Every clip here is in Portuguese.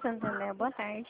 Santander, boa tarde.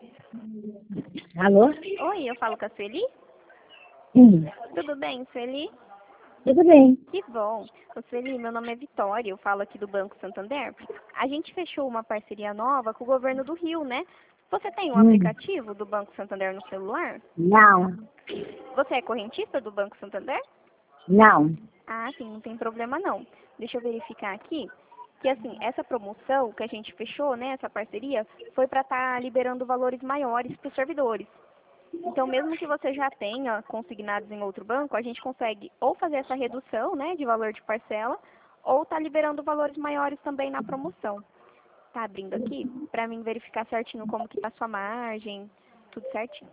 Alô? Oi, eu falo com a Sueli? Sim, Tudo bem, Sueli? tudo bem. Que bom. Ô, Sueli, meu nome é Vitória, eu falo aqui do Banco Santander. A gente fechou uma parceria nova com o governo do Rio, né? Você tem um Hum, aplicativo do Banco Santander no celular? não, Você é correntista do Banco Santander? não. Ah, sim, não tem problema não. Deixa eu verificar aqui. Que assim, essa promoção que a gente fechou, né, essa parceria, foi para estar liberando valores maiores para os servidores. Então, mesmo que você já tenha consignados em outro banco, a gente consegue ou fazer essa redução, né, de valor de parcela, ou tá liberando valores maiores também na promoção. Tá abrindo aqui para mim verificar certinho como que tá a sua margem, tudo certinho.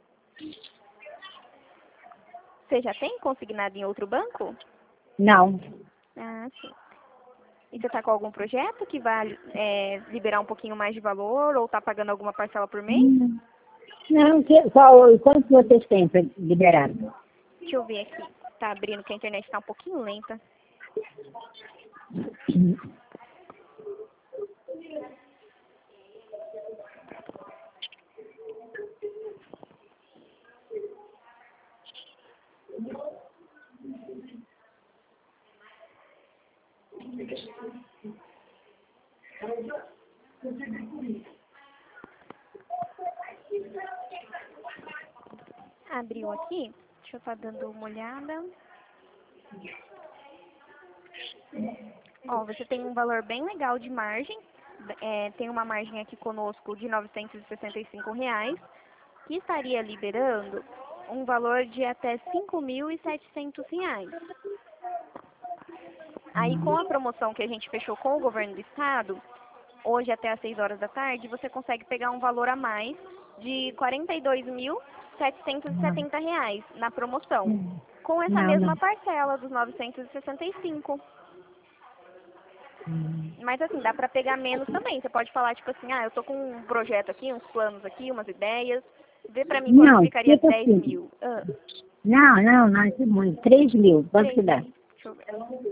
Você já tem consignado em outro banco? Não. Ah, sim. E você está com algum projeto que vai liberar um pouquinho mais de valor ou está pagando alguma parcela por mês? Hum, Não, quanto vocês têm para liberar? Deixa eu ver aqui. Tá abrindo que a internet está um pouquinho lenta. Abriu aqui. Deixa eu estar dando uma olhada. Ó, você tem um valor bem legal de margem. Tem uma margem aqui conosco de R$ 965, que estaria liberando um valor de até R$ 5.700. Aí, com a promoção que a gente fechou com o governo do estado, hoje até às 6 horas da tarde, você consegue pegar um valor a mais de R$ 42.770 na promoção, com essa Não, mesma não. parcela dos 965. Mas assim, dá pra pegar menos também. Você pode falar, tipo assim, eu tô com um projeto aqui, uns planos aqui, umas ideias. Vê pra mim quanto Não, ficaria tipo 10 assim. mil. Não, isso é muito. 3.000, quanto 3 que dá? mil. Deixa eu ver.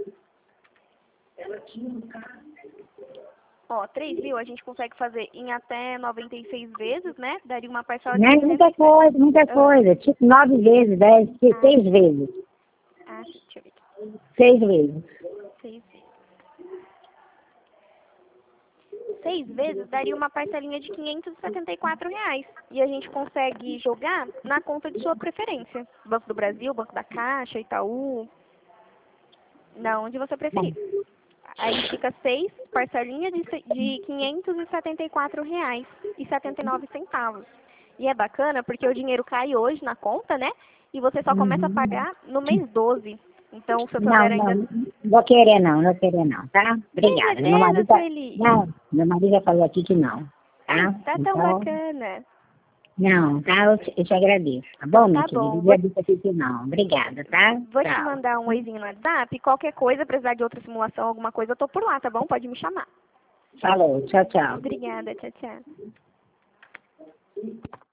Ó, 3 mil a gente consegue fazer em até 96 vezes, né? Daria uma parcela de Não é muita Ah, coisa. Tipo 9 vezes, 10, ah, 6 vezes. sim, deixa eu ver aqui. 6 vezes. 6 vezes. 6 vezes daria uma parcelinha de R$ 574. E a gente consegue jogar na conta de sua preferência. Banco do Brasil, Banco da Caixa, Itaú, na onde você Bom, preferir. Aí fica 6 parcelinhas de R$ 574,79. E é bacana porque o dinheiro cai hoje na conta, né? E você só começa a uhum. pagar no mês 12. Então o Não, Santander ainda... não vou querer não, tá? Tem Obrigada. certeza, Sueli? Meu marido já falou aqui que não, tá? Tá tão Então, bacana. não, tá? Eu te agradeço, tá Então bom, minha tá querida? bom. Eu já disse aqui que não. Obrigada, tá? Vou te Tchau. mandar um oizinho no WhatsApp. Qualquer coisa, precisar de outra simulação, alguma coisa, eu tô por lá, tá bom? Pode me chamar. Falou, tchau, tchau. Obrigada, tchau, tchau.